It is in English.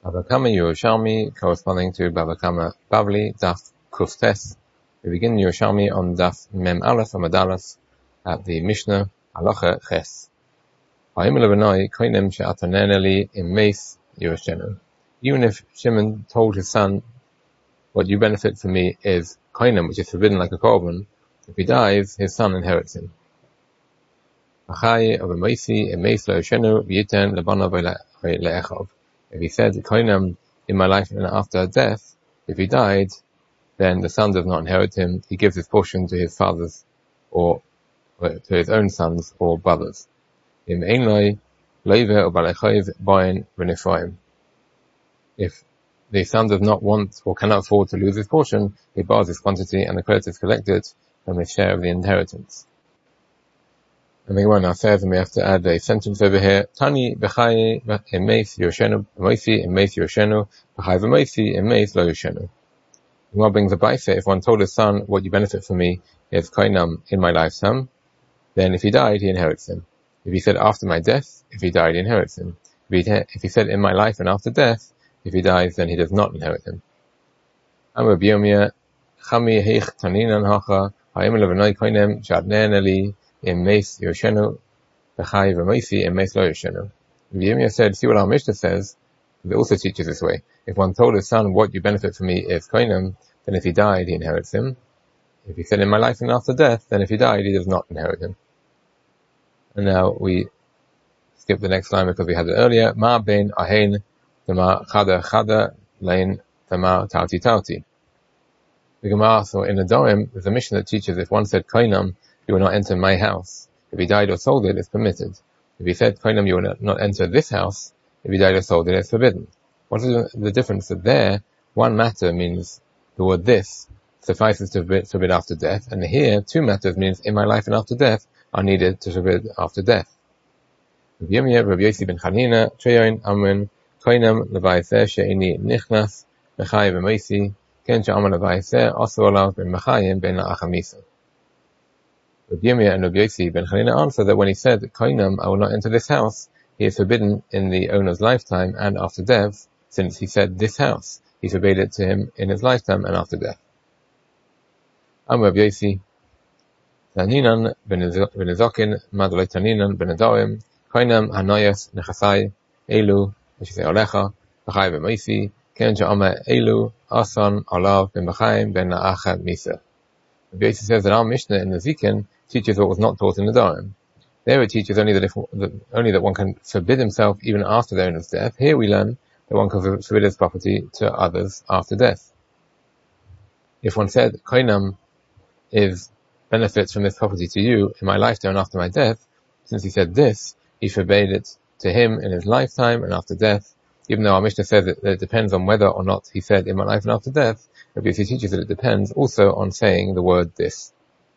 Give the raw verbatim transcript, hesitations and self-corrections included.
Bava Kama Yerushalmi, corresponding to Bava Kama Bavli, Daf Kuftes. We begin Yerushalmi on Daf Mem Aleph Amud Aleph at the Mishnah Halacha Ches. Even if Shimon told his son, what you benefit from me is koinem, which is forbidden like a korban, if he dies, his son inherits him. If he said koinem in my life and after death, if he died, then the son does not inherit him. He gives his portion to his fathers or to his own sons or brothers. If the son does not want or cannot afford to lose his portion, he borrows his quantity and the credit is collected from his share of the inheritance. And the Gemara now says, and we have to add a sentence over here, Tani b'chai emeis yoshenu, emeisi emeis yoshenu, b'chai v'meisi emeis lo yoshenu. The Gemara brings a baisa, if one told his son, what you benefit from me is koinam in my lifetime, then if he died, he inherits him. If he said after my death, if he died, he inherits him. If he, if he said in my life and after death, if he dies, then he does not inherit him. Amar Biyomia, Chami heich taninan hacha, ha'im levenoi koinem, shadnen eli, im meis yoshenu, b'chai v'meisi, im meis lo yoshenu. Biyomia said, see what our Mishnah says, it also teaches this way. If one told his son, what you benefit from me is koinem, then if he died, he inherits him. If he said in my life and after death, then if he died, he does not inherit him. And now we skip the next line because we had it earlier. Ma ben ahen Tamar chada chada lein tamar tauti tauti. The Gemara, so in the Dorim, there's a mission that teaches if one said koinam, you will not enter my house. If he died or sold it, it's permitted. If he said koinam, you will not enter this house. If he died or sold it, it's forbidden. What is the difference? That there, one matter means the word this suffices to forbid, forbid after death, and here, two matters means in my life and after death are needed to forbid after death. Rabbi Yossi ben Chanina, Treyoin, Amrin, koinam levaiseh she'ini nichnas b'chai v'meisi ken she'amar levaiseh asu olav ben mechayim ben la'achamisa. Rabbi Yirmiyah and Rabbi Yossi ben Chanina answer that when he said koinam, I will not enter this house, he is forbidden in the owner's lifetime and after death, since he said this house, he forbade it to him in his lifetime and after death. Am Rabbi Yossi Taninan ben Ezokin madolei Taninan ben Adorim koinam hanoyas nechasai elu which is Olecha, B'chai v'meisi, ken she'amar elu, asan, olav, ben b'chaim, ben la'achad misa. The Yossi says that our Mishnah in the Zikin teaches what was not taught in the Dorim. There it teaches only that if, only that one can forbid himself even after the owner's death. Here we learn that one can forbid his property to others after death. If one said, koinam is benefits from this property to you in my lifetime and after my death, since he said this, he forbade it to him in his lifetime and after death, even though our Mishnah says that, that it depends on whether or not he said in my life and after death, Rabbi Yossi teaches that it depends also on saying the word this.